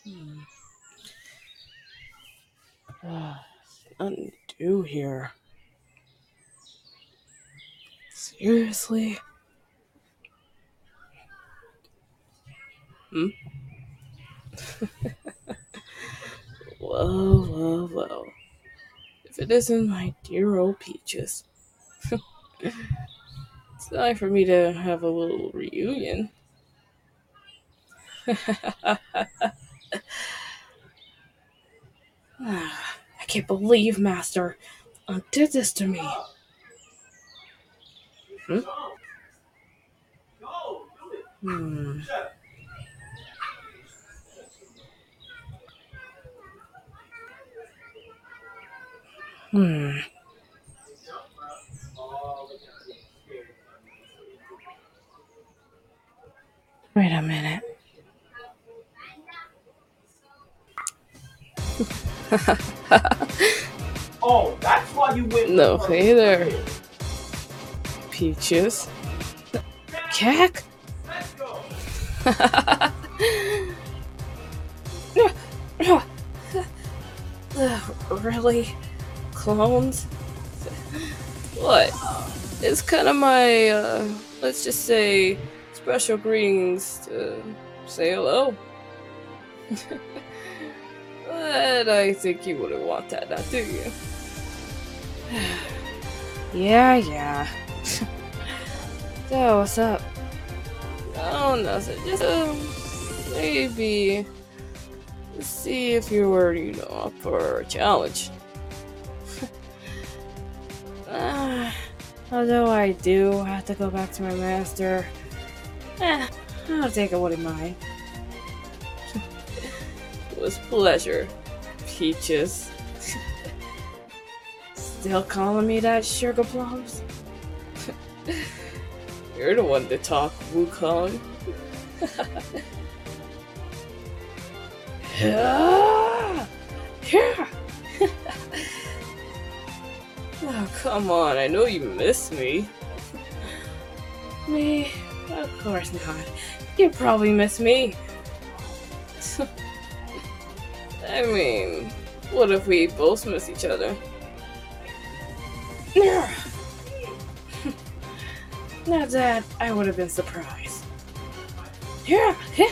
Nothing to do here. Seriously? Hmm? Well. If it isn't my dear old Peaches. It's time for me to have a little reunion. I can't believe Master did this to me. Hmm? Hmm. Hmm. Wait a minute. Oh, that's why you went. No, hey there, Peaches. Cack? Let's go. Really? Clones? What? It's kind of my, let's just say, special greetings to say hello. But I think you wouldn't want that, now, do you? Yeah. So, what's up? Oh, nothing. Just, maybe see if you were, up for a challenge. Uh, Although I do have to go back to my master, I'll take it what in mind. It was pleasure, Peaches. Still calling me that sugar plums? You're the one to talk, Wukong. Yeah. Oh, come on, I know you miss me. Me? Of course not. You probably miss me. I mean, what if we both miss each other? Now that I would have been surprised. Yeah.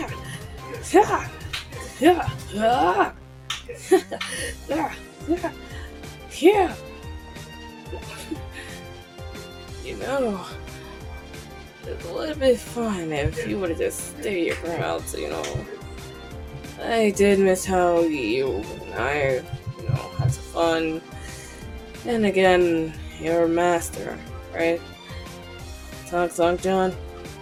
You know, it would have been fun if you would have just stayed your ground, I did miss how you and I, had some fun. And again, you're a master, right? Song John.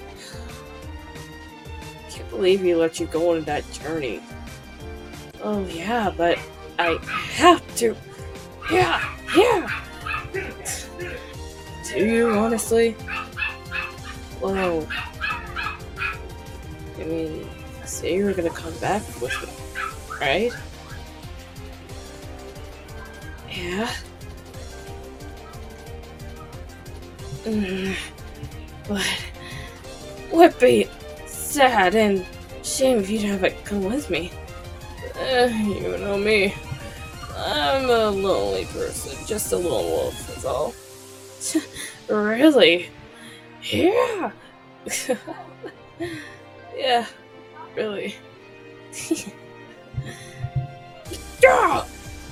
Can't believe he let you go on that journey. Oh yeah, but I have to. Yeah. Do you honestly? Whoa. I mean, say you were gonna come back with me, right? Yeah. But would be sad and shame if you haven't come with me. You know me. I'm a lonely person, just a lone wolf, that's all. Really? Yeah. Yeah, really. Ah!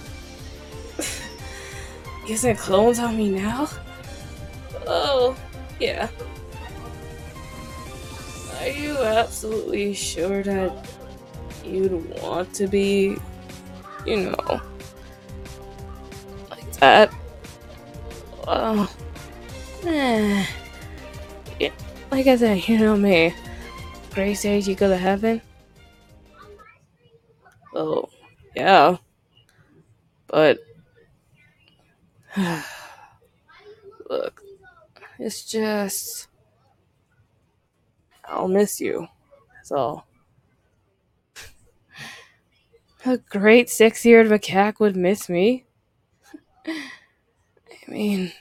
Using clones on me now? Oh, yeah. Are you absolutely sure that you'd want to be, like that? Oh, eh. Yeah, like I said, you know me. Grace age you go to heaven? Oh, yeah. But, look, it's just. I'll miss you. That's all. A great 6-year macaque would miss me. I mean,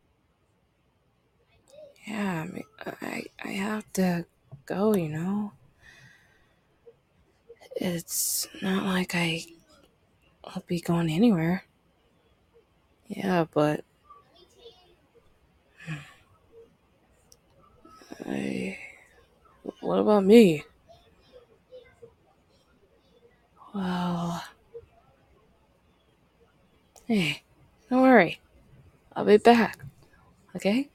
yeah, I have to go, It's not like I'll be going anywhere. Yeah, but I. What about me? Well, hey, don't worry. I'll be back. Okay?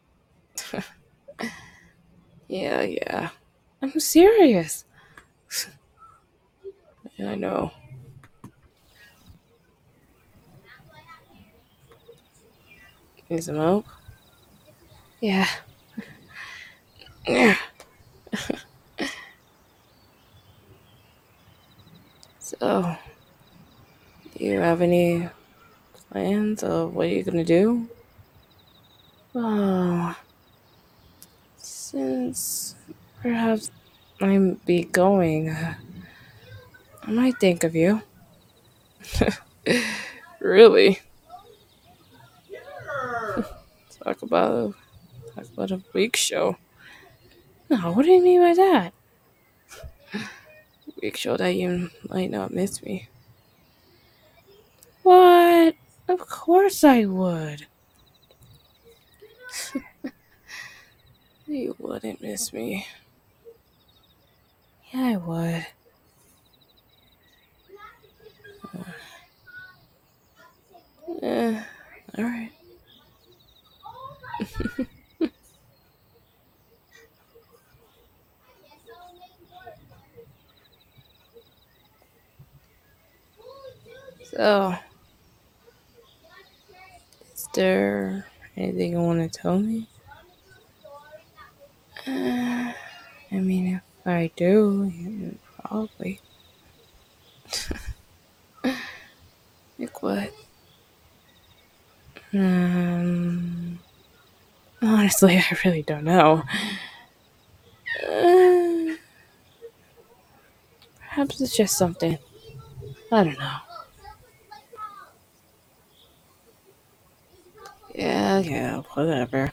Yeah. I'm serious. Yeah, I know. Need some help? Yeah. So, do you have any plans of what you're gonna do? Well, since perhaps I might be going, I might think of you. Really? Talk about a week show. No, what do you mean by that? Week show that you might not miss me. What? Of course I would. You wouldn't miss me. Yeah, I would. Eh, alright. So, is there anything you want to tell me? I mean, if I do, probably. Like what? Honestly, I really don't know. Uh, Perhaps it's just something. I don't know. Yeah, whatever.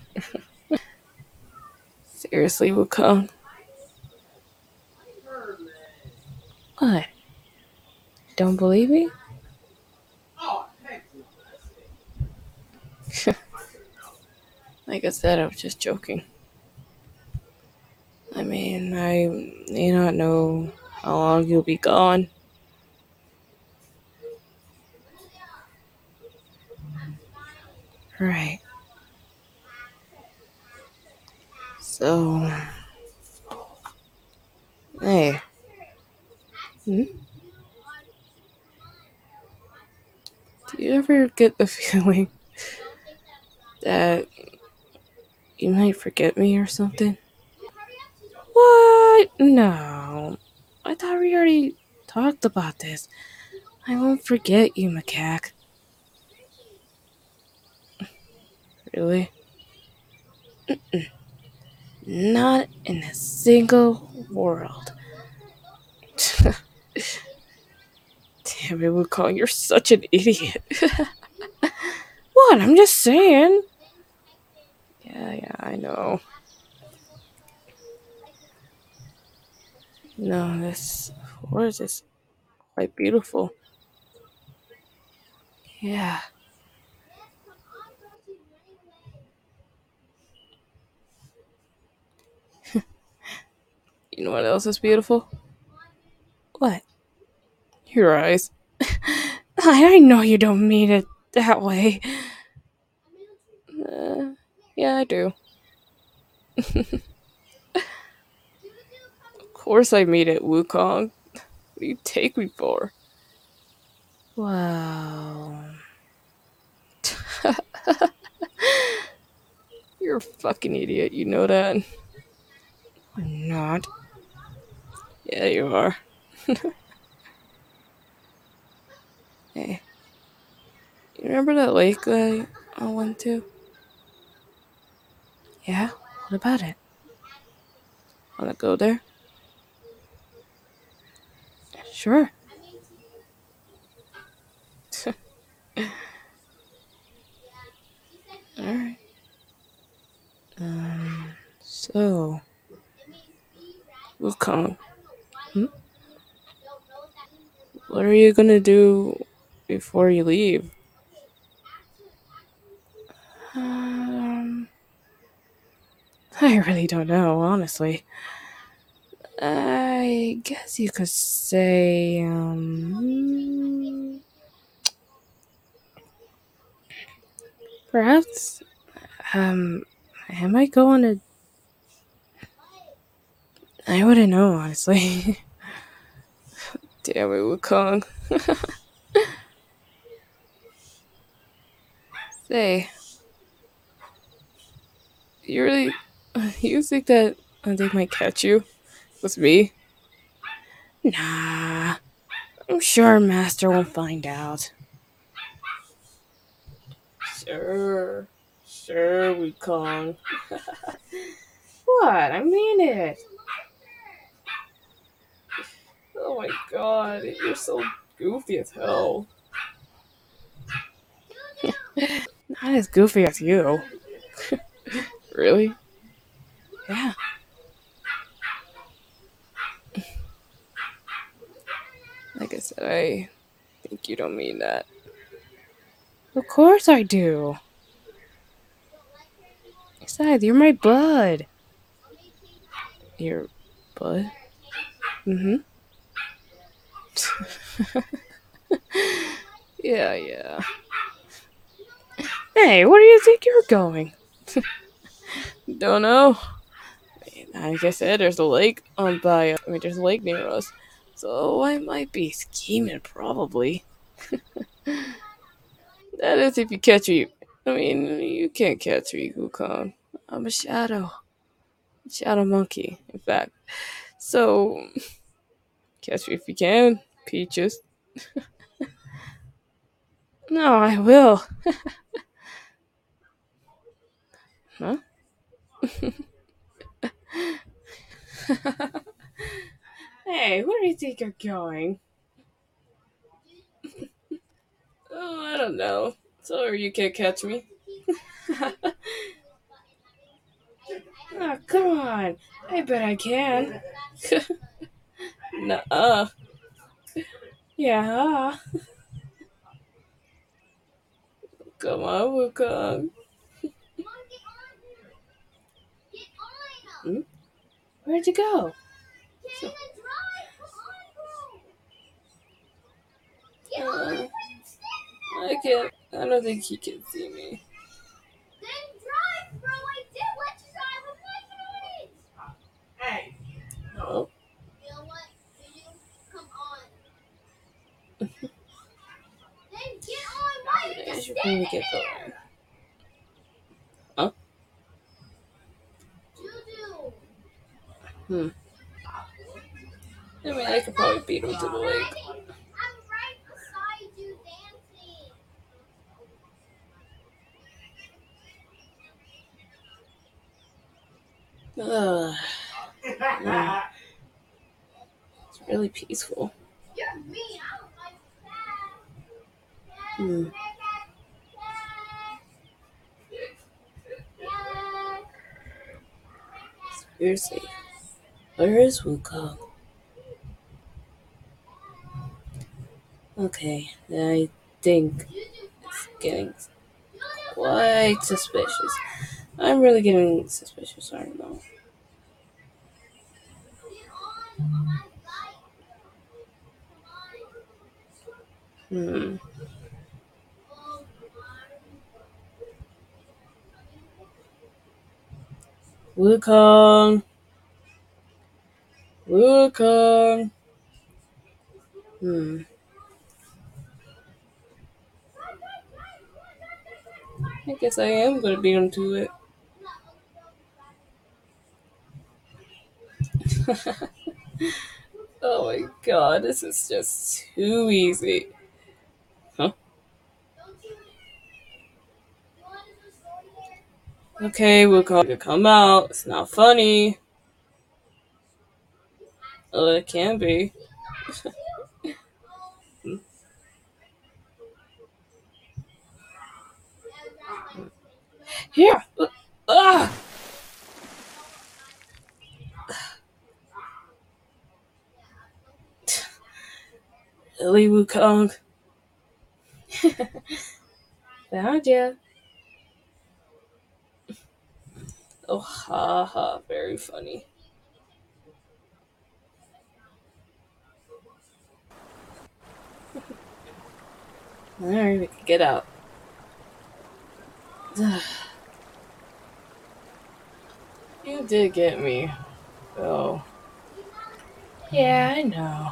Seriously, Wukong. What? Don't believe me? Oh, heck no. Like I said, I was just joking. I mean, I may not know how long you'll be gone. Right. So, hey. Hmm? Do you ever get the feeling that you might forget me or something? What? No. I thought we already talked about this. I won't forget you, macaque. Really? Not in a single world. Damn it, Wukong, you're such an idiot. What? I'm just saying. Yeah, I know. No, this forest is quite beautiful. Yeah. You know what else is beautiful? What? Your eyes. I know you don't mean it that way. Uh, yeah, I do. Of course I mean it, Wukong. What do you take me for? Wow. You're a fucking idiot, you know that? I'm not. Yeah, you are. Hey, you remember that lake that I went to? Yeah? What about it? Wanna go there? Sure. Alright. So, Wukong. Hmm? What are you gonna do before you leave? Um, I really don't know, honestly. I guess you could say, perhaps, um, I might go on a. I wouldn't know, honestly. Damn it, Wukong. Say, you really. You think that they might catch you with me? Nah, I'm sure Master won't find out. Sure, Wukong. What? I mean it. Oh my god, you're so goofy as hell. Not as goofy as you. Really? Yeah. Like I said, I think you don't mean that. Of course I do. Besides, you're my bud. Your bud? Mm-hmm. Yeah. Hey, where do you think you're going? Don't know. Like I said, there's a lake on by. There's a lake near us, so I might be scheming, probably. That is, if you catch me. You can't catch me, Wukong. I'm a shadow monkey, in fact. So, catch me if you can, Peaches. No, I will. Huh? Hey, where do you think you're going? Oh, I don't know. So you can't catch me. Oh, come on. I bet I can. Nuh-uh. Yeah. Come on, Wukong. Hmm? Where'd you go? Uh, I can't. I don't think he can see me. Hey, Oh, I should probably get going. Huh? Hmm. I could probably beat him to the lake. Ugh. Yeah, it's really peaceful. Hmm. Seriously. Where is Wukong? Okay, I think it's getting quite suspicious. I'm really getting suspicious, I don't know. Hmm. Wukong! Wukong! Hmm. I guess I am gonna beat him to it. Oh my god, this is just too easy. Huh? Okay, Wukong, come out. It's not funny. Oh, it can be. Here! Ah! Silly Wukong. Found ya. Oh, ha ha. Very funny. Alright, we can get out. You did get me. Oh. Yeah, I know.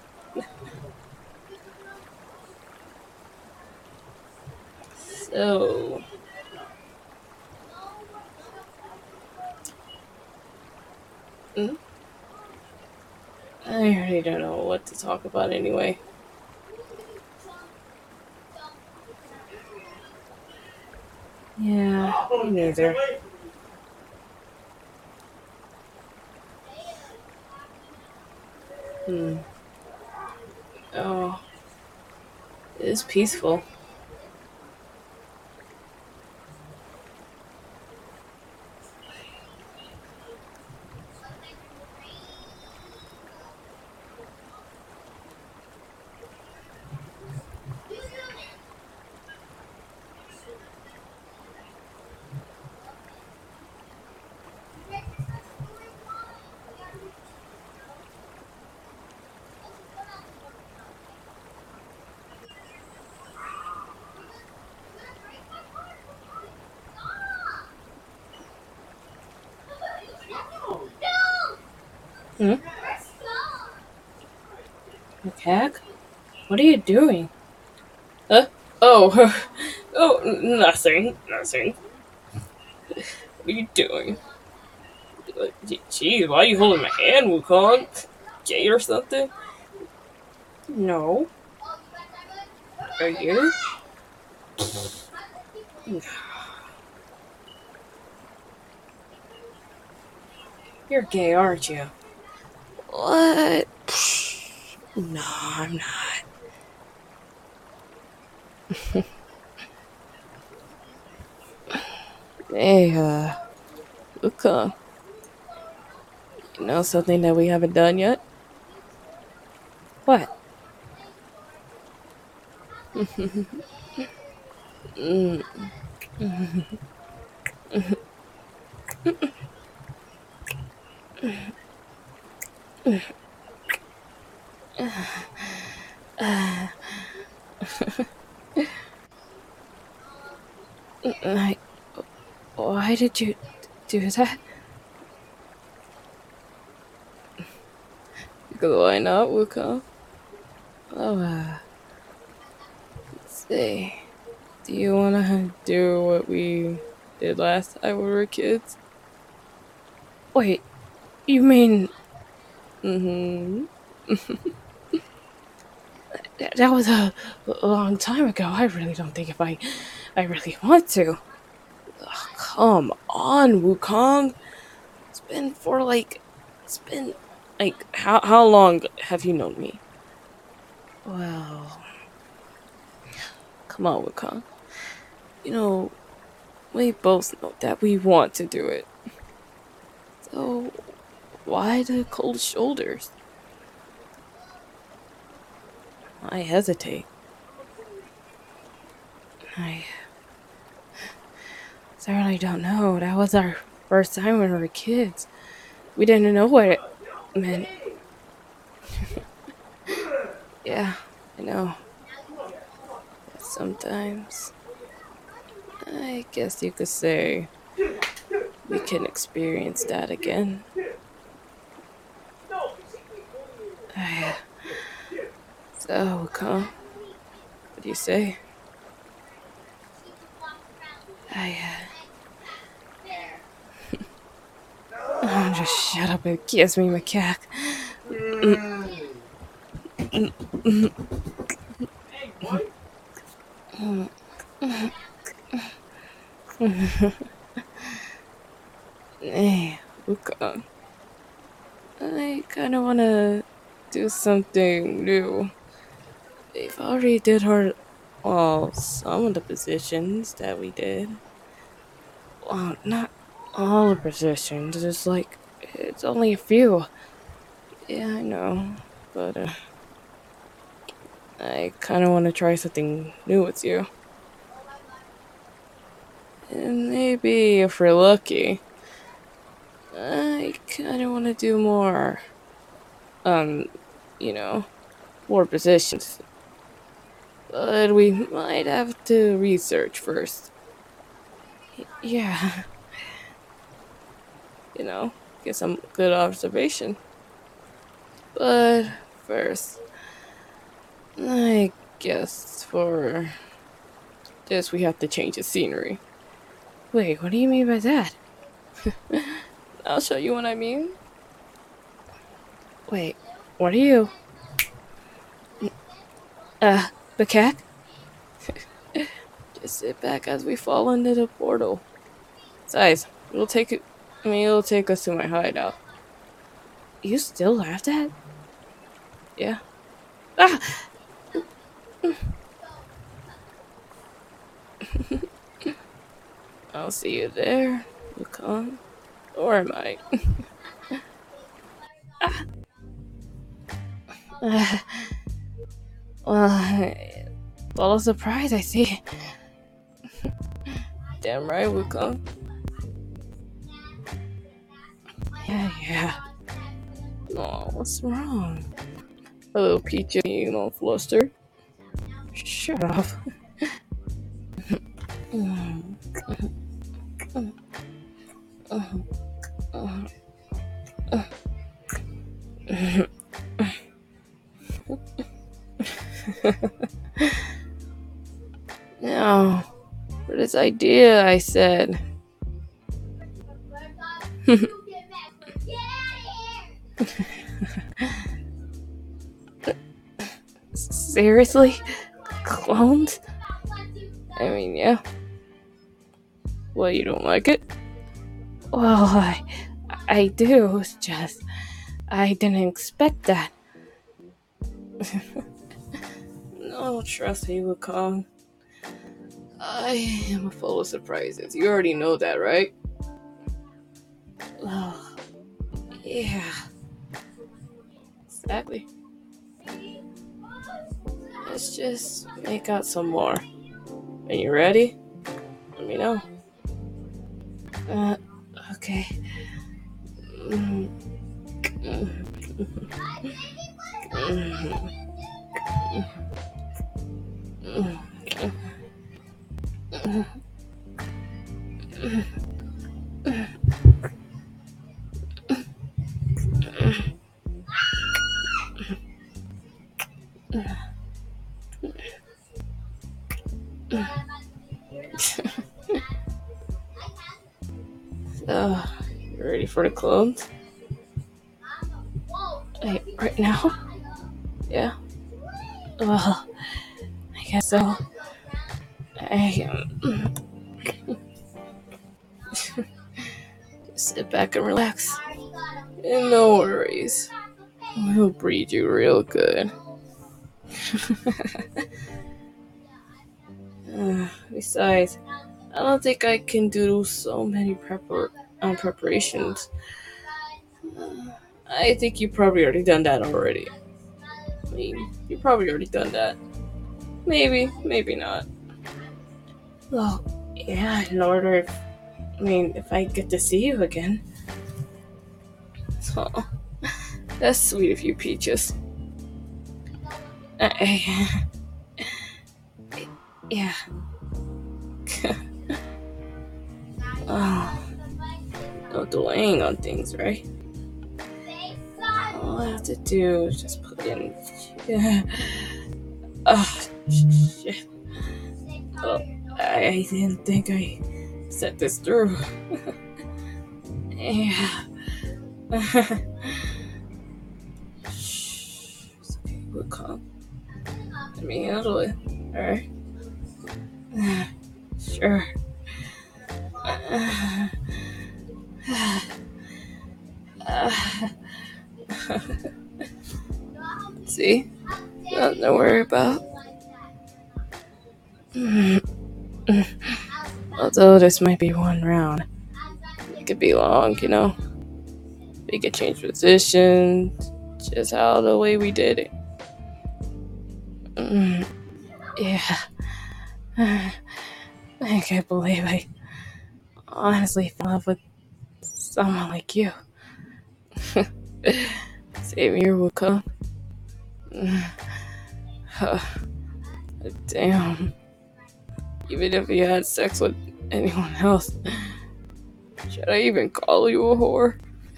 So. Hmm? I really don't know what to talk about anyway. Yeah, me neither. Hmm. Oh, it is peaceful. Hmm? Macaque? What are you doing? Huh? Oh, oh, nothing, nothing. What are you doing? Geez, why are you holding my hand, Wukong? Gay or something? No. Are you? You're gay, aren't you? What? No, I'm not. Hey, Wukong. You know something that we haven't done yet? What? Mm. I, why did you do that? Why not, Wukong? Oh, let's see. Do you want to do what we did last time we were kids? Wait, you mean... Mm-hmm. That was a long time ago. I really don't think if I really want to. Ugh, come on, Wukong. It's been like how long have you known me? Well, come on, Wukong. You know, we both know that we want to do it. So why the cold shoulders? I hesitate. I certainly don't know. That was our first time when we were kids. We didn't know what it meant. Yeah, I know. But sometimes, I guess you could say we can experience that again. I, so, come. What do you say? I, oh, just shut up and kiss me, macaque. Hey, Luca. I kind of want to do something new. We've already did our, well, some of the positions that we did. Well, not all the positions. It's only a few. Yeah, I know. But, I kind of want to try something new with you. And maybe if we're lucky, I kind of want to do more, um, you know, more positions. But we might have to research first. Yeah, get some good observation. But first, I guess for this we have to change the scenery. Wait, what do you mean by that? I'll show you what I mean. Wait, what are you? The cat? Just sit back as we fall into the portal. Besides, it'll take us to my hideout. You still laughed at? Yeah. Ah! I'll see you there, Lucan. Or I might. Well, full of surprise, I see. Damn right, Lucan. Yeah. Oh, what's wrong? A little peachy, flustered. Shut up. No, for this idea, I said. Seriously? Clones? I mean, yeah. Well, you don't like it? Well, I do. It's just I didn't expect that. No, trust me, Wukong. I am full of surprises. You already know that, right? Oh, yeah. Exactly. Let's just make out some more. Are you ready? Let me know. Okay. So, you ready for the clones? Wait, right now? Yeah? Well, I guess so. Just sit back and relax. And no worries. We'll breed you real good. Besides, I don't think I can do so many preparations. I think you probably already done that already. I mean, you probably already done that. Maybe, maybe not. Well, yeah, in order if I get to see you again. Oh, that's sweet of you, Peaches. Yeah. Oh, no delaying on things, right? All I have to do is just put in. Yeah. Oh, shit. Oh, I didn't think I set this through. Yeah. Shh. It's okay, we're calm. Let me handle it, alright? Sure. See? Nothing to worry about. Although this might be one round. It could be long, We could change positions, just how the way we did it. Mm, yeah. I can't believe I honestly fell in love with someone like you. Same here, Wukong. Damn. Even if you had sex with anyone else, should I even call you a whore?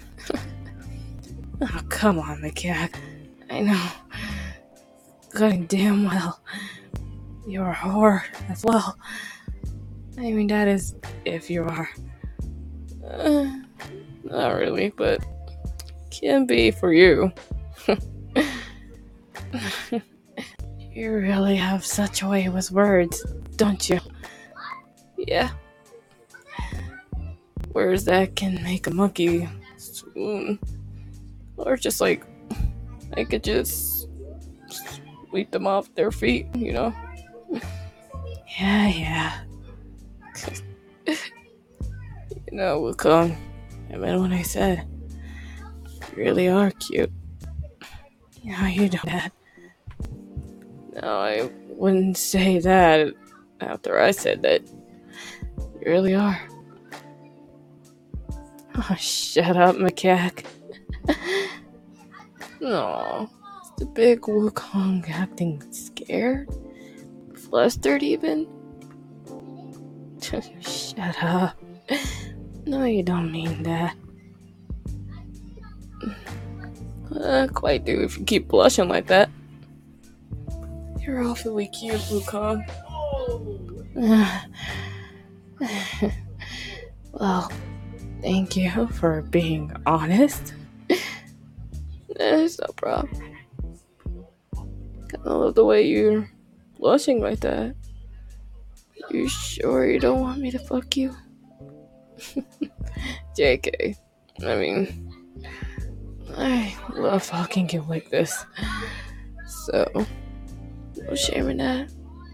Oh, come on, McCack. I know. God damn well. You're a whore as well. I mean, that is if you are. Not really, but can be for you. You really have such a way with words, don't you? Yeah. Words that can make a monkey swoon. Or just like, I could just sweep them off their feet, you know? Yeah. You know, Wukong, I meant what I said. You really are cute. You know, you know that. No, I wouldn't say that after I said that. You really are. Oh, shut up, macaque. No, is the big Wukong acting scared? Flustered even? Shut up. No, you don't mean that. Quite do if you keep blushing like that. You're awfully cute, Wukong. Well, thank you for being honest. It's no problem. Kinda love the way you're blushing like that. You sure you don't want me to fuck you? JK. I mean, I love fucking you like this. So, no shame in that.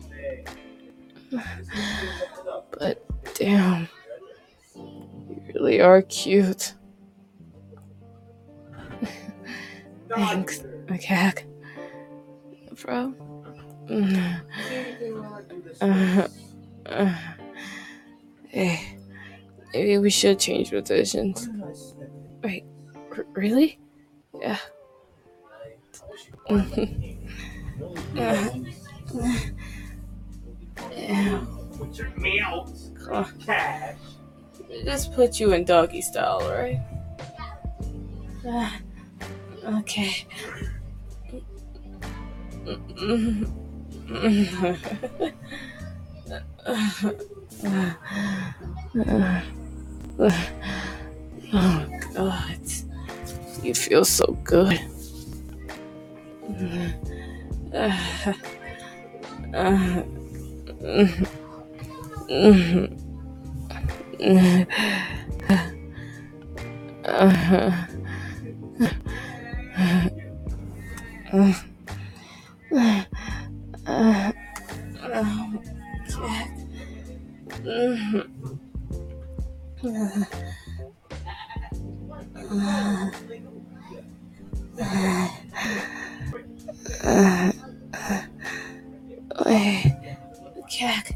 But damn, you really are cute. Thanks, macaque. Bro. Hey, maybe we should change positions. Wait, really? Yeah. Yeah. Cash. Just put you in doggy style, alright? Okay. Oh God, you feel so good. Jack.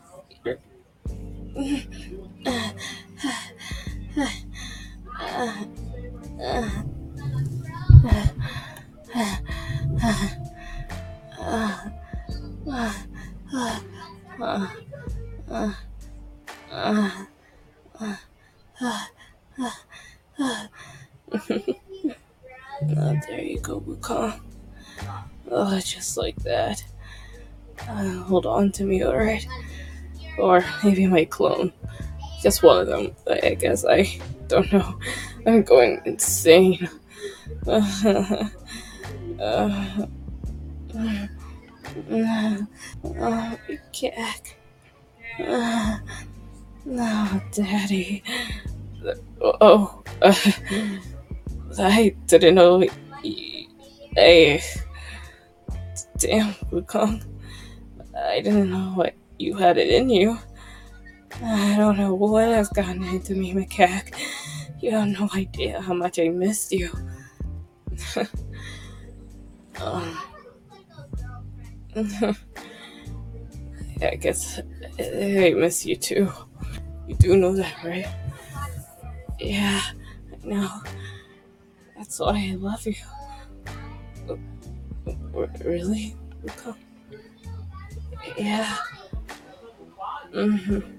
Oh, there you go, Wukong. Oh, just like that. Hold on to me, alright? Or maybe my clone. Just one of them. I guess I don't know. I'm going insane. Jack. No, Daddy. Oh, I didn't know. Hey, damn, Wukong. I didn't know what you had it in you. I don't know what has gotten into me, macaque. You have no idea how much I missed you. I guess I miss you too. You do know that, right? Yeah, I know. That's why I love you. Really? Luca? Yeah. Mm-hmm.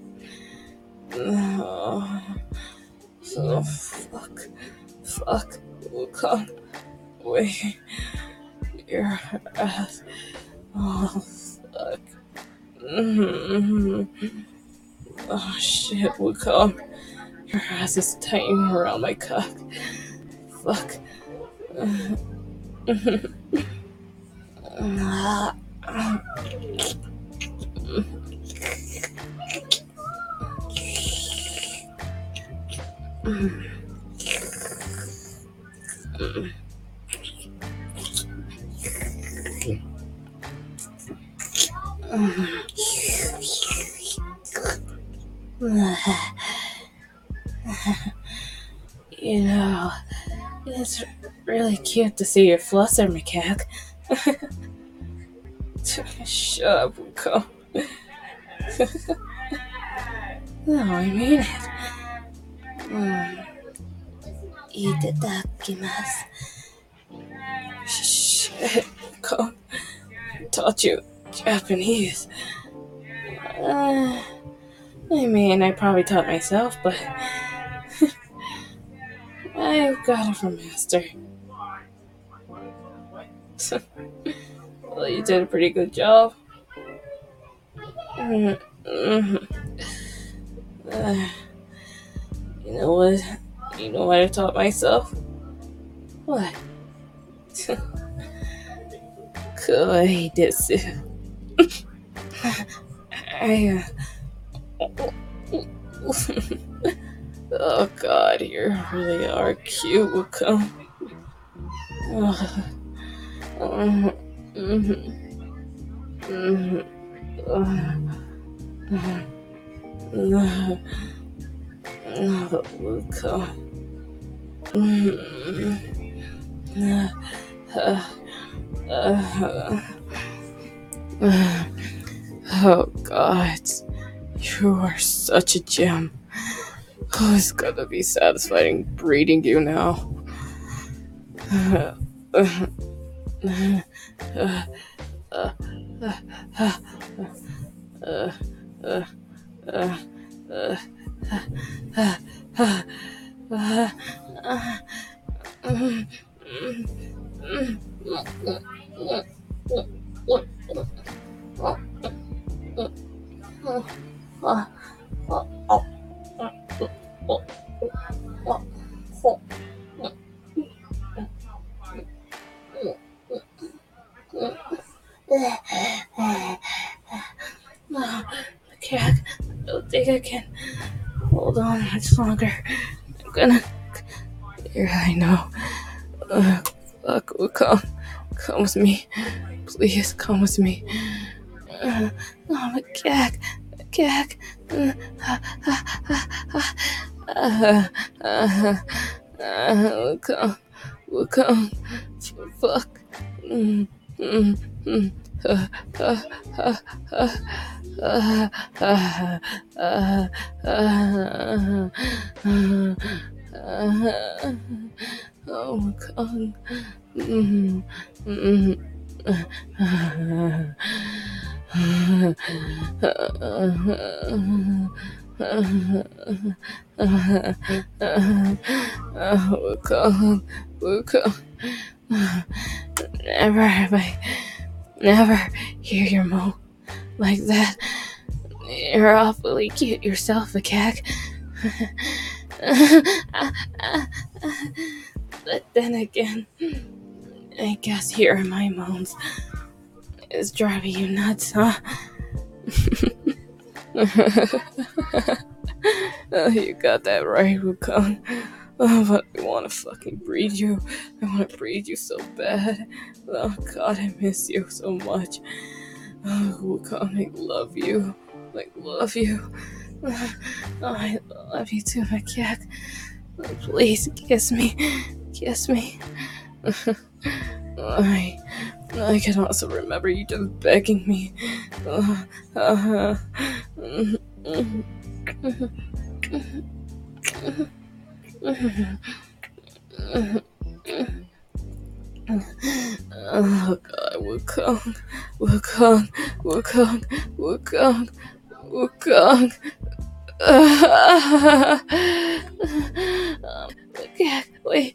Oh, oh, fuck. Fuck. Luca. Wait. Your ass. Oh, fuck. Mm-hmm. Oh, shit, Luca. Your ass is tightening around my cock. Fuck. You know, it's really cute to see you fluster, macaque. Shut up, Luca. No, I mean it. Itadakimasu. Shit, Luca. Taught you Japanese. I mean, I probably taught myself, but I got it from Master. Well, you did a pretty good job. Mm-hmm. You know what? You know what I taught myself? What? Kawaii desu. Oh god, you really are cute, Luca. Luca. Oh god, you are such a gem. Oh, it's gonna be satisfying breeding you now. Cat, I don't think I can hold on much longer. I'm gonna. Yeah, I know. Fuck, come with me. Please, come with me. Oh, macaque. Come. Fuck. Oh, God. Luca. Never hear your moan like that. You're awfully cute yourself, macaque. But then again, I guess hearing my moans is driving you nuts, huh? Oh, you got that right, Wukong. Oh, but I want to fucking breed you. I want to breed you so bad. Oh god, I miss you so much. Oh, Wukong, I love you. Love you. Oh, I love you too, macaque. Please, kiss me. I I can also remember you just begging me. Oh god, Wukong, Wukong, Wukong, Wukong, Wukong. Okay, wait,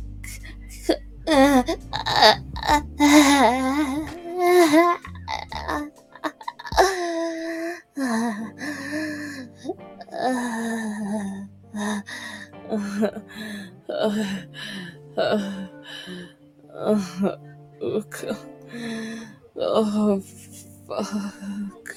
Wukong. Oh, fuck.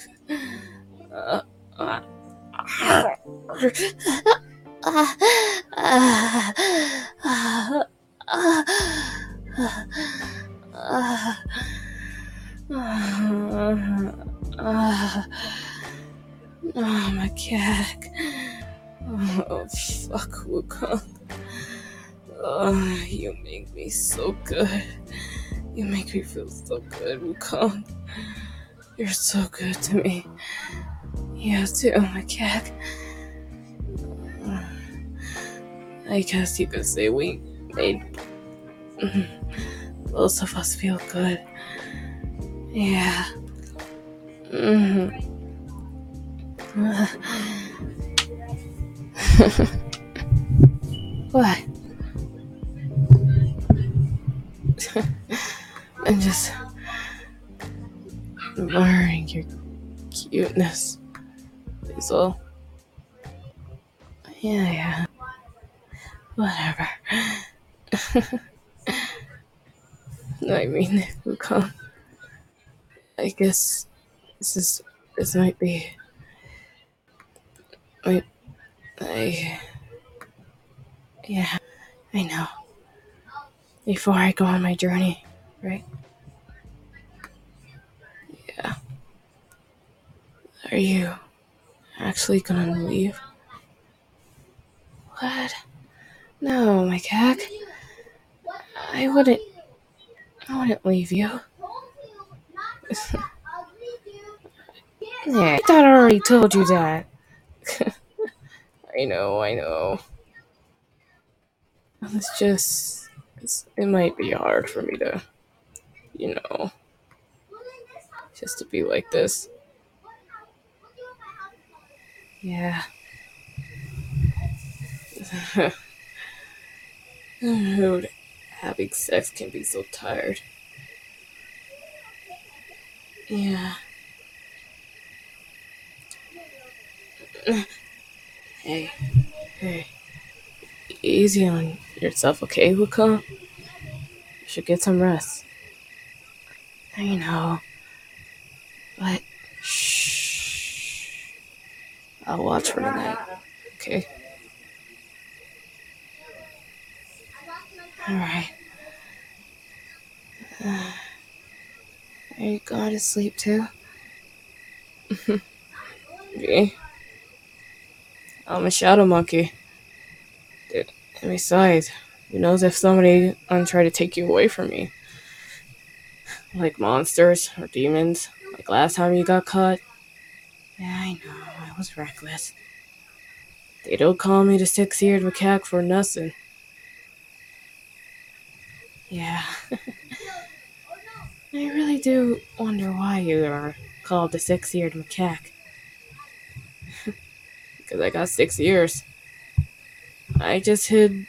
My cat. Oh, fuck, Wukong. Oh, you make me so good. You make me feel so good, Wukong. You're so good to me. You too, my cat. I guess you could say we made both of us feel good. Yeah. What? I'm just admiring your cuteness. Is all. Yeah. Whatever. I mean, Wukong. I guess this might be. Yeah, I know. Before I go on my journey, right? Yeah. Are you actually gonna leave? What? No, my cat. I wouldn't leave you. Yeah, I thought I already told you that. I know. It might be hard for me to, you know, just to be like this. Yeah. Dude, having sex can be so tired. Yeah. Hey, easy on yourself, okay, Wukong? You should get some rest. I know, but shh. I'll watch for tonight, okay? Alright. Are you going to sleep too? Me? I'm a shadow monkey. Dude, and besides, who knows if somebody try to take you away from me? Like monsters or demons, like last time you got caught? Yeah, I know, I was reckless. They don't call me the six-eared macaque for nothing. Yeah. I really do wonder why you are called the six-eared macaque. Because I got 6 ears. I just hide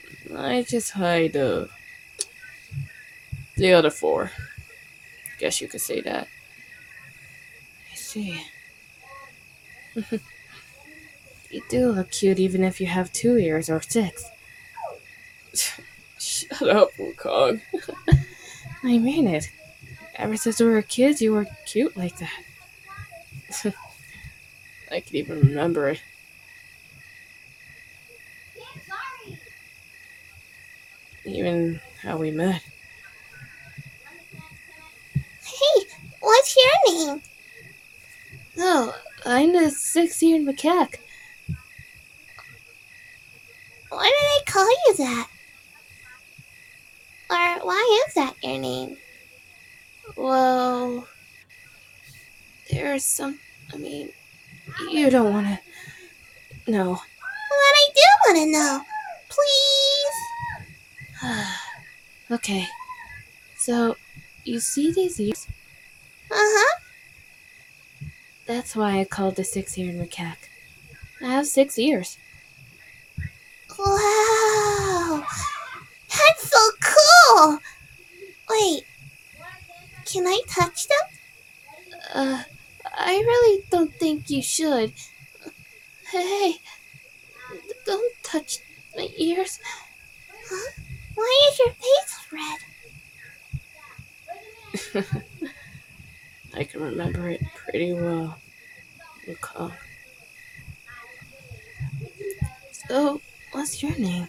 the other 4. Guess you could say that. I see. You do look cute even if you have 2 ears or 6. Shut up, Wukong. I mean it. Ever since we were kids, you were cute like that. I can even remember it. Even how we met. Hey, what's your name? Oh, I'm the six-eared macaque. Why do they call you that? Or why is that your name? Well, there's some. I mean, you don't want to. No. But I do want to know. Please? Okay. So, you see these ears? Uh-huh. That's why I called the six-eared macaque. I have 6 ears. Wow. That's so cool. Wait. Can I touch them? I really don't think you should. Hey, don't touch my ears. Huh? Why is your face red? I can remember it pretty well. Recall. So, what's your name?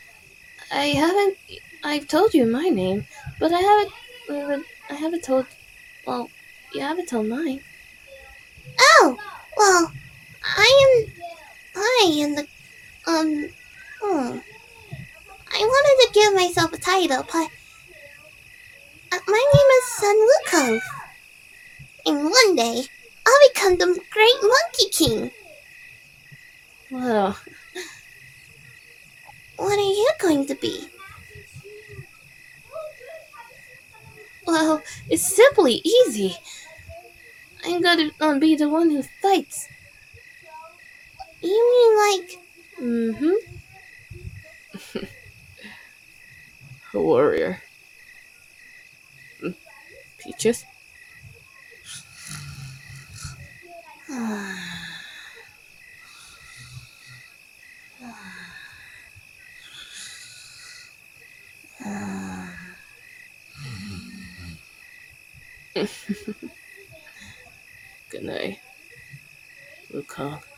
I've told you my name, but I haven't told, well, you haven't told mine. Oh, well, I am the, I wanted to give myself a title, but my name is Sun Wukong. And one day, I'll become the Great Monkey King. Well, What are you going to be? well, it's simply easy. I'm gonna be the one who fights. You mean like... Mm-hmm. A warrior. Peaches? Good night, Wukong.